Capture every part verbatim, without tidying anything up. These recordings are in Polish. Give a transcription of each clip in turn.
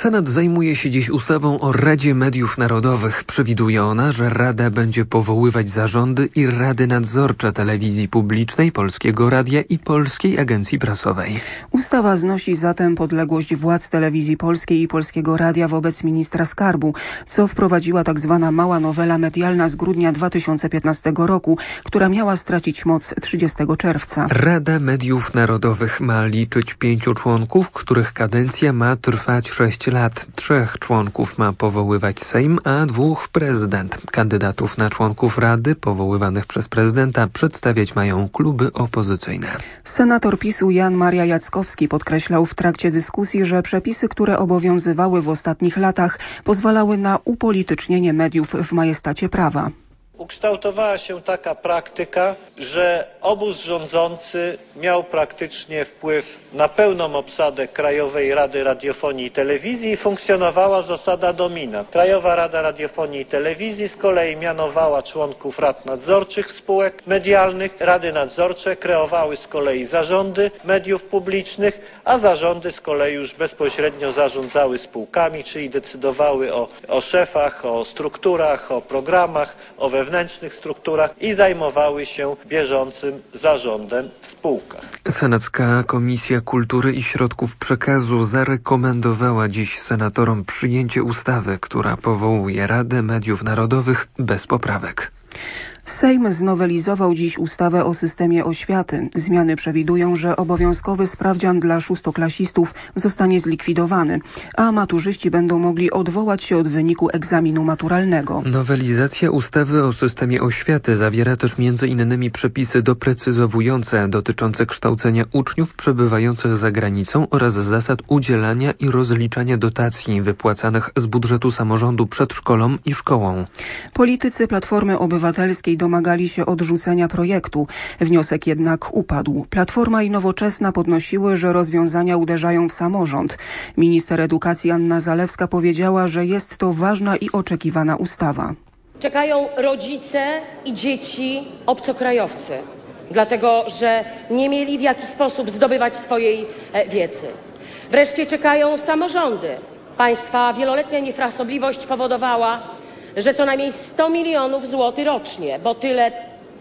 Senat zajmuje się dziś ustawą o Radzie Mediów Narodowych. Przewiduje ona, że Rada będzie powoływać zarządy i rady nadzorcze telewizji publicznej, Polskiego Radia i Polskiej Agencji Prasowej. Ustawa znosi zatem podległość władz Telewizji Polskiej i Polskiego Radia wobec ministra skarbu, co wprowadziła tzw. mała nowela medialna z grudnia dwa tysiące piętnastego roku, która miała stracić moc trzydziestego czerwca. Rada Mediów Narodowych ma liczyć pięciu członków, których kadencja ma trwać sześć lat. Trzech członków ma powoływać Sejm, a dwóch prezydent. Kandydatów na członków Rady, powoływanych przez prezydenta, przedstawiać mają kluby opozycyjne. Senator PiSu Jan Maria Jackowski podkreślał w trakcie dyskusji, że przepisy, które obowiązywały w ostatnich latach, pozwalały na upolitycznienie mediów w majestacie prawa. Ukształtowała się taka praktyka, że obóz rządzący miał praktycznie wpływ na pełną obsadę Krajowej Rady Radiofonii i Telewizji i funkcjonowała zasada domina. Krajowa Rada Radiofonii i Telewizji z kolei mianowała członków rad nadzorczych spółek medialnych. Rady nadzorcze kreowały z kolei zarządy mediów publicznych, a zarządy z kolei już bezpośrednio zarządzały spółkami, czyli decydowały o, o szefach, o strukturach, o programach, o wewnętrznych strukturach i zajmowały się bieżącym zarządem w spółkach. Senacka Komisja Kultury i Środków Przekazu zarekomendowała dziś senatorom przyjęcie ustawy, która powołuje Radę Mediów Narodowych bez poprawek. Sejm znowelizował dziś ustawę o systemie oświaty. Zmiany przewidują, że obowiązkowy sprawdzian dla szóstoklasistów zostanie zlikwidowany, a maturzyści będą mogli odwołać się od wyniku egzaminu maturalnego. Nowelizacja ustawy o systemie oświaty zawiera też między innymi przepisy doprecyzowujące dotyczące kształcenia uczniów przebywających za granicą oraz zasad udzielania i rozliczania dotacji wypłacanych z budżetu samorządu przedszkolom i szkołom. Politycy Platformy Obywatelskiej domagali się odrzucenia projektu. Wniosek jednak upadł. Platforma i Nowoczesna podnosiły, że rozwiązania uderzają w samorząd. Minister edukacji Anna Zalewska powiedziała, że jest to ważna i oczekiwana ustawa. Czekają rodzice i dzieci obcokrajowcy, dlatego że nie mieli w jaki sposób zdobywać swojej wiedzy. Wreszcie czekają samorządy. Państwa wieloletnia niefrasobliwość powodowała, że co najmniej sto milionów złotych rocznie, bo tyle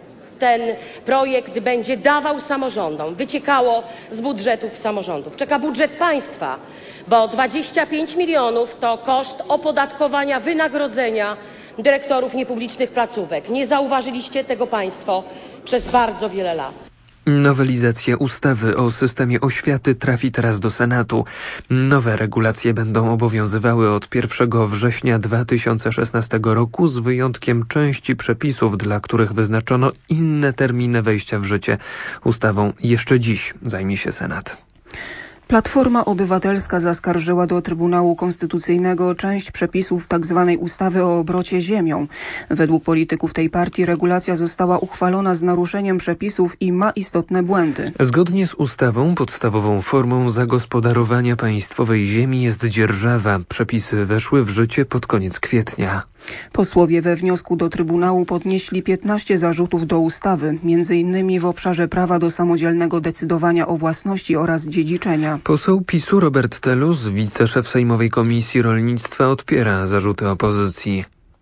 ten projekt będzie dawał samorządom, wyciekało z budżetów samorządów. Czeka budżet państwa, bo dwadzieścia pięć milionów to koszt opodatkowania wynagrodzenia dyrektorów niepublicznych placówek. Nie zauważyliście tego państwo przez bardzo wiele lat. Nowelizacja ustawy o systemie oświaty trafi teraz do Senatu. Nowe regulacje będą obowiązywały od pierwszego września dwa tysiące szesnastego roku z wyjątkiem części przepisów, dla których wyznaczono inne terminy wejścia w życie. Ustawą jeszcze dziś zajmie się Senat. Platforma Obywatelska zaskarżyła do Trybunału Konstytucyjnego część przepisów tzw. ustawy o obrocie ziemią. Według polityków tej partii regulacja została uchwalona z naruszeniem przepisów i ma istotne błędy. Zgodnie z ustawą podstawową formą zagospodarowania państwowej ziemi jest dzierżawa. Przepisy weszły w życie pod koniec kwietnia. Posłowie we wniosku do Trybunału podnieśli piętnaście zarzutów do ustawy, między innymi w obszarze prawa do samodzielnego decydowania o własności oraz dziedziczenia. Poseł PiSu Robert Telus, wiceszef Sejmowej Komisji Rolnictwa, odpiera zarzuty opozycji.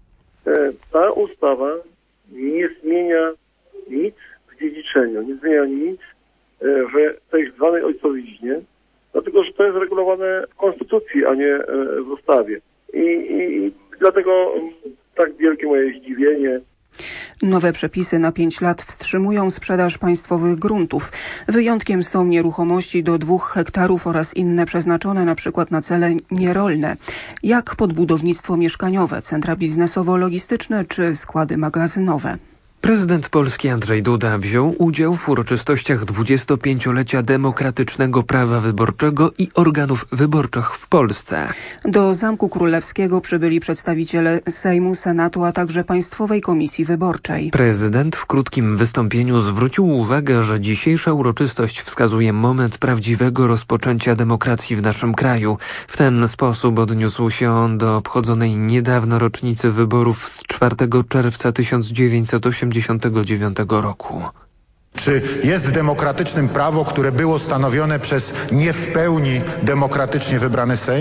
Ta ustawa nie zmienia nic w dziedziczeniu, nie zmienia nic w tej zwanej ojcowiźnie, dlatego że to jest regulowane w Konstytucji, a nie w ustawie. I, i dlatego tak wielkie moje zdziwienie. Nowe przepisy na pięć lat wstrzymują sprzedaż państwowych gruntów. Wyjątkiem są nieruchomości do dwóch hektarów oraz inne przeznaczone na przykład na cele nierolne, jak podbudownictwo mieszkaniowe, centra biznesowo-logistyczne czy składy magazynowe. Prezydent Polski Andrzej Duda wziął udział w uroczystościach dwudziestopięciolecia demokratycznego prawa wyborczego i organów wyborczych w Polsce. Do Zamku Królewskiego przybyli przedstawiciele Sejmu, Senatu, a także Państwowej Komisji Wyborczej. Prezydent w krótkim wystąpieniu zwrócił uwagę, że dzisiejsza uroczystość wskazuje moment prawdziwego rozpoczęcia demokracji w naszym kraju. W ten sposób odniósł się on do obchodzonej niedawno rocznicy wyborów z czwartego czerwca tysiąc dziewięćset osiemdziesiątego dziewiątego roku. Czy jest demokratycznym prawo, które było stanowione przez nie w pełni demokratycznie wybrany Sejm?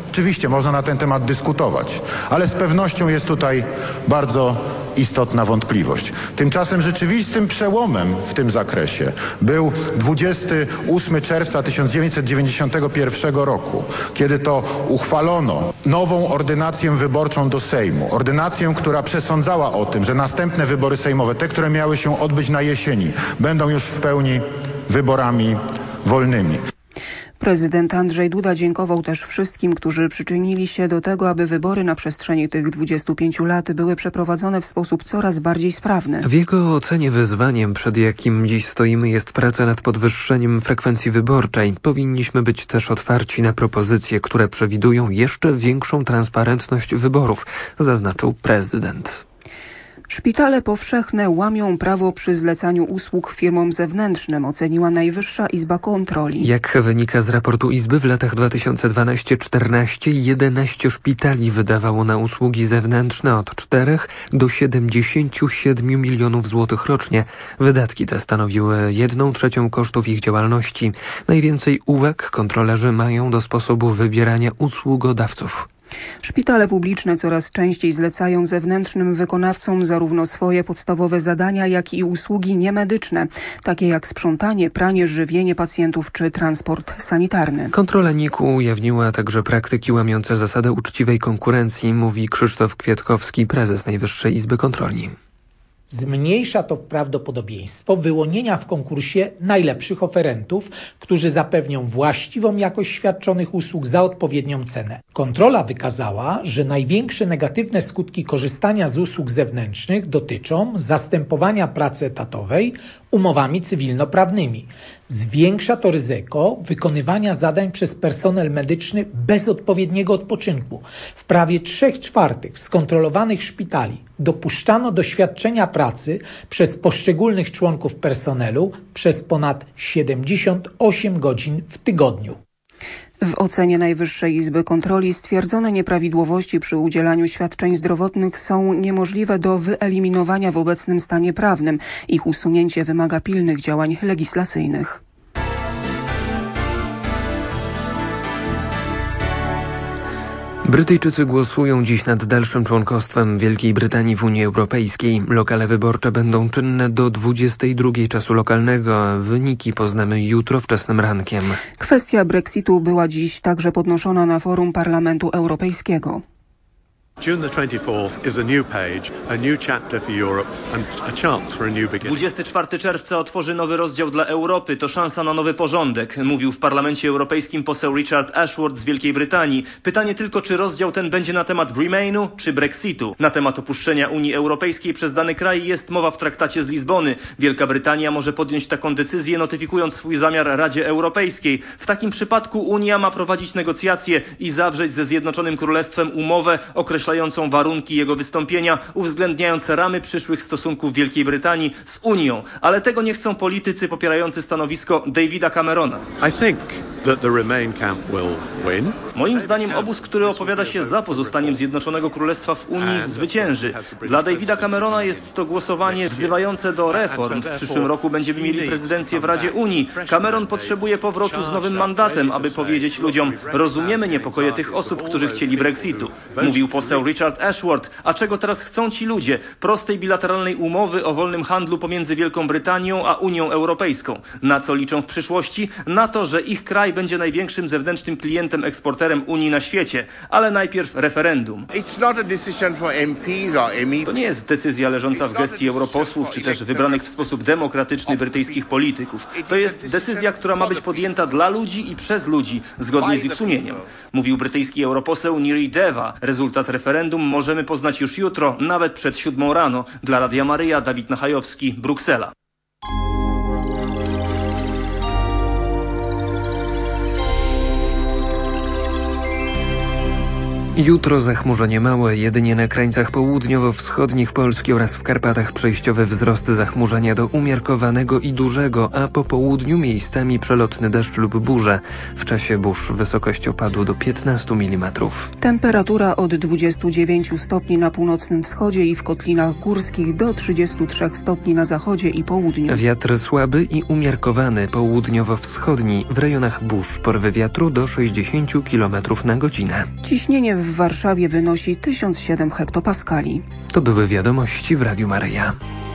Oczywiście można na ten temat dyskutować, ale z pewnością jest tutaj bardzo istotna wątpliwość. Tymczasem rzeczywistym przełomem w tym zakresie był dwudziestego ósmego czerwca tysiąc dziewięćset dziewięćdziesiątego pierwszego roku, kiedy to uchwalono nową ordynację wyborczą do Sejmu. Ordynację, która przesądzała o tym, że następne wybory sejmowe, te, które miały się odbyć na jesieni, będą już w pełni wyborami wolnymi. Prezydent Andrzej Duda dziękował też wszystkim, którzy przyczynili się do tego, aby wybory na przestrzeni tych dwudziestu pięciu lat były przeprowadzone w sposób coraz bardziej sprawny. W jego ocenie wyzwaniem, przed jakim dziś stoimy, jest praca nad podwyższeniem frekwencji wyborczej. Powinniśmy być też otwarci na propozycje, które przewidują jeszcze większą transparentność wyborów, zaznaczył prezydent. Szpitale powszechne łamią prawo przy zlecaniu usług firmom zewnętrznym, oceniła Najwyższa Izba Kontroli. Jak wynika z raportu Izby, w latach dwa tysiące dwunastego do czternastego jedenaście szpitali wydawało na usługi zewnętrzne od czterech do siedemdziesięciu siedmiu milionów złotych rocznie. Wydatki te stanowiły jedną trzecią kosztów ich działalności. Najwięcej uwag kontrolerzy mają do sposobu wybierania usługodawców. Szpitale publiczne coraz częściej zlecają zewnętrznym wykonawcom zarówno swoje podstawowe zadania, jak i usługi niemedyczne, takie jak sprzątanie, pranie, żywienie pacjentów czy transport sanitarny. Kontrola N I K U ujawniła także praktyki łamiące zasadę uczciwej konkurencji, mówi Krzysztof Kwiatkowski, prezes Najwyższej Izby Kontroli. Zmniejsza to prawdopodobieństwo wyłonienia w konkursie najlepszych oferentów, którzy zapewnią właściwą jakość świadczonych usług za odpowiednią cenę. Kontrola wykazała, że największe negatywne skutki korzystania z usług zewnętrznych dotyczą zastępowania pracy etatowej umowami cywilnoprawnymi. Zwiększa to ryzyko wykonywania zadań przez personel medyczny bez odpowiedniego odpoczynku. W prawie trzech czwartych skontrolowanych szpitali dopuszczano do świadczenia pracy przez poszczególnych członków personelu przez ponad siedemdziesiąt osiem godzin w tygodniu. W ocenie Najwyższej Izby Kontroli stwierdzone nieprawidłowości przy udzielaniu świadczeń zdrowotnych są niemożliwe do wyeliminowania w obecnym stanie prawnym. Ich usunięcie wymaga pilnych działań legislacyjnych. Brytyjczycy głosują dziś nad dalszym członkostwem Wielkiej Brytanii w Unii Europejskiej. Lokale wyborcze będą czynne do dwudziestej drugiej czasu lokalnego, a wyniki poznamy jutro wczesnym rankiem. Kwestia Brexitu była dziś także podnoszona na forum Parlamentu Europejskiego. June the twenty-fourth is a new page, a new chapter for Europe and a chance for a new beginning. dwudziestego czwartego czerwca otworzy nowy rozdział dla Europy. To szansa na nowy porządek, mówił w Parlamencie Europejskim poseł Richard Ashworth z Wielkiej Brytanii. Pytanie tylko, czy rozdział ten będzie na temat Remainu czy Brexitu. Na temat opuszczenia Unii Europejskiej przez dany kraj jest mowa w traktacie z Lizbony. Wielka Brytania może podjąć taką decyzję, notyfikując swój zamiar Radzie Europejskiej. W takim przypadku Unia ma prowadzić negocjacje i zawrzeć ze Zjednoczonym Królestwem umowę określającą warunki jego wystąpienia, uwzględniając ramy przyszłych stosunków Wielkiej Brytanii z Unią. Ale tego nie chcą politycy popierający stanowisko Davida Camerona. I think that the Remain camp will win. Moim zdaniem obóz, który opowiada się za pozostaniem Zjednoczonego Królestwa w Unii, zwycięży. Dla Davida Camerona jest to głosowanie wzywające do reform. W przyszłym roku będziemy mieli prezydencję w Radzie Unii. Cameron potrzebuje powrotu z nowym mandatem, aby powiedzieć ludziom: rozumiemy niepokoje tych osób, którzy chcieli Brexitu. Mówił poseł Richard Ashworth. A czego teraz chcą ci ludzie? Prostej bilateralnej umowy o wolnym handlu pomiędzy Wielką Brytanią a Unią Europejską. Na co liczą w przyszłości? Na to, że ich kraj będzie największym zewnętrznym klientem, eksporterem Unii na świecie. Ale najpierw referendum. To nie jest decyzja leżąca w gestii europosłów, czy też wybranych w sposób demokratyczny brytyjskich polityków. To jest decyzja, która ma być podjęta dla ludzi i przez ludzi, zgodnie z ich sumieniem. Mówił brytyjski europoseł Niri Deva. Rezultat referendum możemy poznać już jutro, nawet przed siódmą rano. Dla Radia Maryja, Dawid Nachajowski, Bruksela. Jutro zachmurzenie małe, jedynie na krańcach południowo-wschodnich Polski oraz w Karpatach przejściowy wzrost zachmurzenia do umiarkowanego i dużego, a po południu miejscami przelotny deszcz lub burze. W czasie burz wysokość opadu do piętnastu milimetrów. Temperatura od dwudziestu dziewięciu stopni na północnym wschodzie i w kotlinach górskich do trzydziestu trzech stopni na zachodzie i południu. Wiatr słaby i umiarkowany, południowo-wschodni, w rejonach burz porwy wiatru do sześćdziesięciu kilometrów na godzinę. Ciśnienie w Warszawie wynosi tysiąc siedem hektopaskali. To były wiadomości w Radiu Maryja.